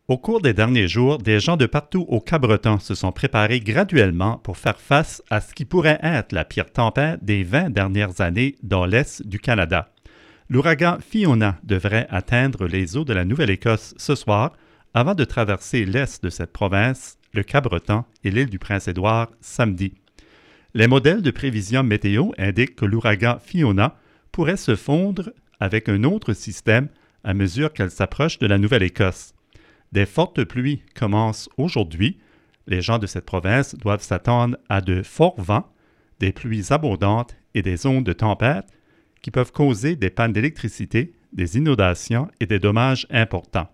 Au cours des derniers jours, des gens de partout au Cabreton se sont préparés graduellement pour faire face à ce qui pourrait être la pire tempête des 20 dernières années dans l'est du Canada. L'ouragan Fiona devrait atteindre les eaux de la Nouvelle-Écosse ce soir avant de traverser l'est de cette province, le Cabreton et l'île du Prince-Édouard samedi. Les modèles de prévision météo indiquent que l'ouragan Fiona pourrait se fondre avec un autre système à mesure qu'elle s'approche de la Nouvelle-Écosse. Des fortes pluies commencent aujourd'hui. Les gens de cette province doivent s'attendre à de forts vents, des pluies abondantes et des ondes de tempête qui peuvent causer des pannes d'électricité, des inondations et des dommages importants.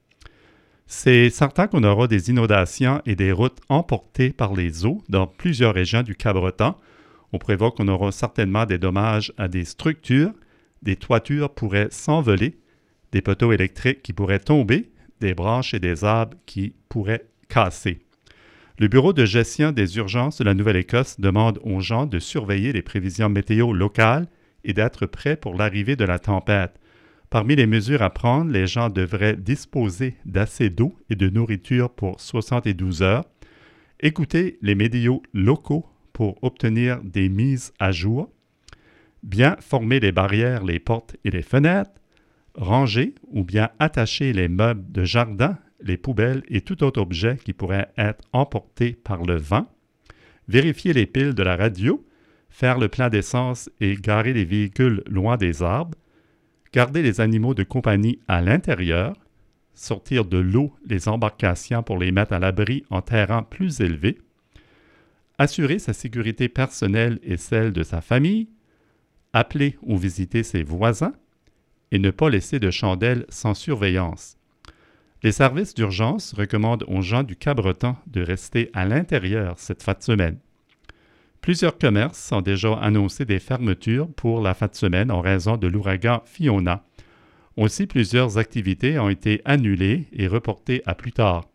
C'est certain qu'on aura des inondations et des routes emportées par les eaux dans plusieurs régions du Cabreton. On prévoit qu'on aura certainement des dommages à des structures, des toitures pourraient s'envoler, des poteaux électriques qui pourraient tomber, des branches et des arbres qui pourraient casser. Le Bureau de gestion des urgences de la Nouvelle-Écosse demande aux gens de surveiller les prévisions météo locales et d'être prêts pour l'arrivée de la tempête. Parmi les mesures à prendre, les gens devraient disposer d'assez d'eau et de nourriture pour 72 heures, écouter les médias locaux pour obtenir des mises à jour, bien former les barrières, les portes et les fenêtres, ranger ou bien attacher les meubles de jardin, les poubelles et tout autre objet qui pourrait être emporté par le vent, vérifier les piles de la radio, faire le plein d'essence et garer les véhicules loin des arbres, garder les animaux de compagnie à l'intérieur, sortir de l'eau les embarcations pour les mettre à l'abri en terrain plus élevé, assurer sa sécurité personnelle et celle de sa famille, appeler ou visiter ses voisins, et ne pas laisser de chandelles sans surveillance. Les services d'urgence recommandent aux gens du Cabreton de rester à l'intérieur cette fin de semaine. Plusieurs commerces ont déjà annoncé des fermetures pour la fin de semaine en raison de l'ouragan Fiona. Aussi, plusieurs activités ont été annulées et reportées à plus tard.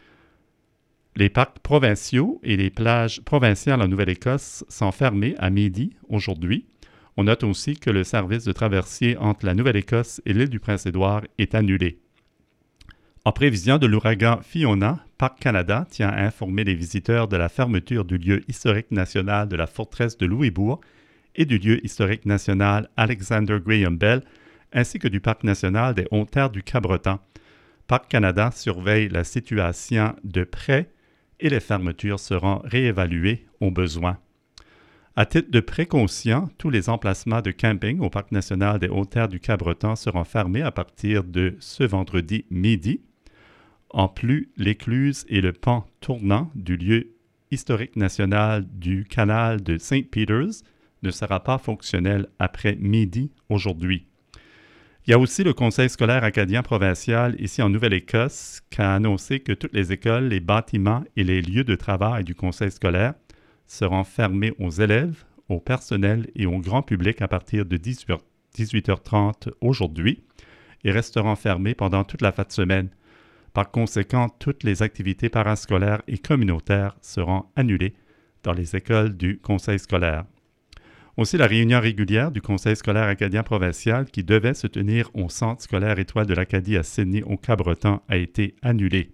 Les parcs provinciaux et les plages provinciales en Nouvelle-Écosse sont fermés à midi aujourd'hui. On note aussi que le service de traversier entre la Nouvelle-Écosse et l'île du Prince-Édouard est annulé. En prévision de l'ouragan Fiona, Parc Canada tient à informer les visiteurs de la fermeture du lieu historique national de la forteresse de Louisbourg et du lieu historique national Alexander Graham Bell, ainsi que du Parc national des Hautes-Terres du Cabreton. Parc Canada surveille la situation de près et les fermetures seront réévaluées au besoin. À titre de précaution, tous les emplacements de camping au Parc national des Hautes-Terres du Cabreton seront fermés à partir de ce vendredi midi. En plus, l'écluse et le pont tournant du lieu historique national du canal de St. Peters ne sera pas fonctionnel après midi aujourd'hui. Il y a aussi le Conseil scolaire acadien provincial ici en Nouvelle-Écosse qui a annoncé que toutes les écoles, les bâtiments et les lieux de travail du Conseil scolaire seront fermés aux élèves, au personnel et au grand public à partir de 18h30 aujourd'hui et resteront fermés pendant toute la fin de semaine. Par conséquent, toutes les activités parascolaires et communautaires seront annulées dans les écoles du Conseil scolaire. Aussi, la réunion régulière du Conseil scolaire acadien provincial qui devait se tenir au Centre scolaire Étoile de l'Acadie à Sydney au Cabreton a été annulée.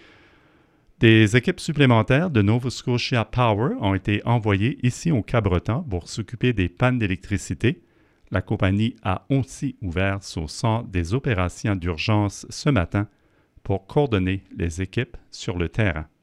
Des équipes supplémentaires de Nova Scotia Power ont été envoyées ici au Cabreton pour s'occuper des pannes d'électricité. La compagnie a aussi ouvert son centre des opérations d'urgence ce matin pour coordonner les équipes sur le terrain.